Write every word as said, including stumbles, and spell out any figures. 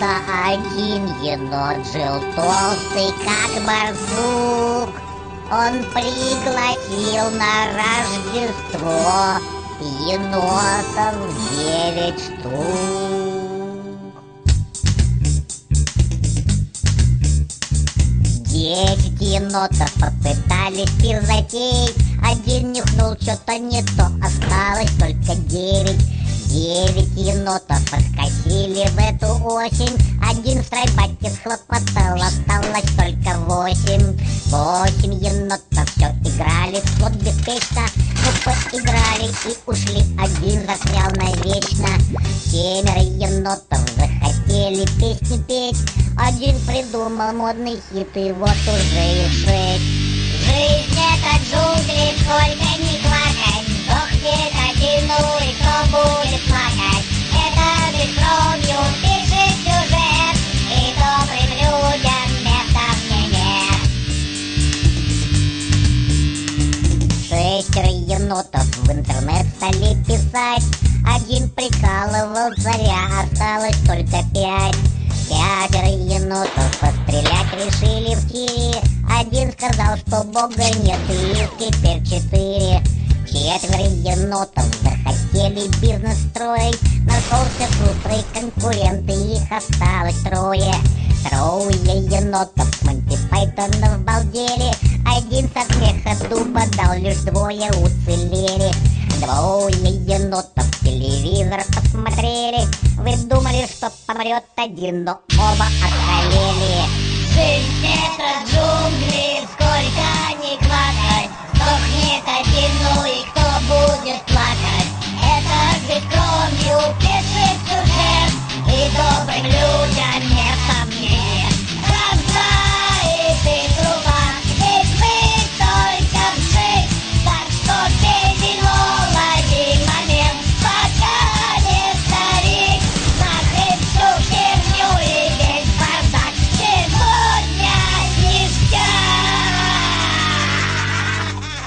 Как-то один енот жил толстый, как барсук. Он пригласил на Рождество енотов девять штук. Десять енотов попытались пир затеять. Один нюхнул что-то не то, осталось только девять. Девять енотов подкосили в эту осень. Один в стройбате схлопотал, осталось только восемь. Восемь енотов все играли в слот беспечно. Ну, поиграли и ушли, один застрял навечно. Семеро енотов захотели песни петь. Один придумал модный хит, и вот уже и шесть. Жизнь это джунгли, сколько ни квакать, сдохнет один, ну и кто будет плакать? Это бескровью пишет сюжет, и добрым людям места мне нет. Шестеро енотов в интернет стали писать. Один прикалывал царя, осталось только пять. Пятеро енотов пострелять решили в тире. Один сказал, что бога нет, и их теперь четыре. Четверо енотов захотели бизнес строить. Нашелся шустрый конкурент, и их осталось трое. Трое енотов с Монти Пайтонов балдели. Один со смеха дуба дал, лишь двое уцелели. Двое енотов телевизор посмотрели. Вы думали, что помрет один, но оба охолели. Жизнь это джунгли, сколько ни квакать, сдохнет один, ну и кто будет плакать? Это же кровью пишет